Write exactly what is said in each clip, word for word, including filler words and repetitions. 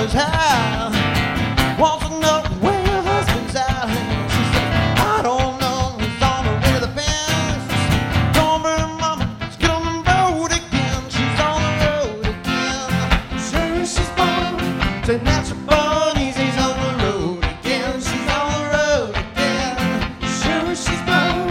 his hair. Wants to know where your husband's at. She said, I don't know, he's on the way to the fence. Don't worry, mama, she's on the road again. She's on the road again. Sure she's born to natural bunnies. He's on the road again. She's on the road again. Sure she's born.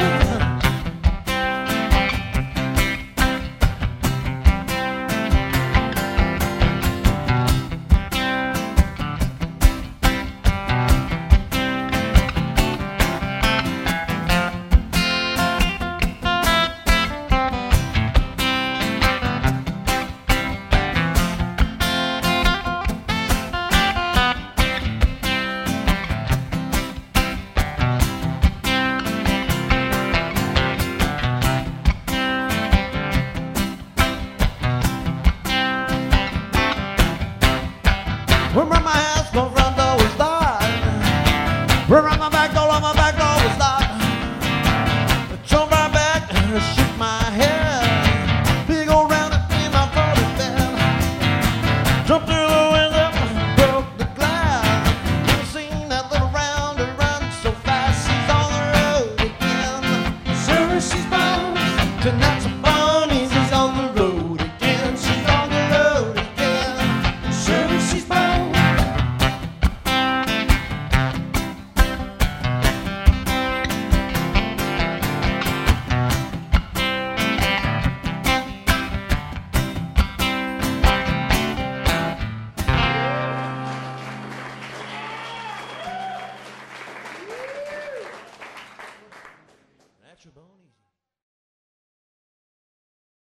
Around my house, my front door was locked. Around my back door, my back door was locked. I jumped right back, I shook my head. Big old round and in my father's bed. Jumped through the window, broke the glass. Never seen that little rounder run so fast. She's on the road again. Sure she's bound to natural bunnies. She's on the road again. She's on the road again. Sure she's bound. Natural bone easy.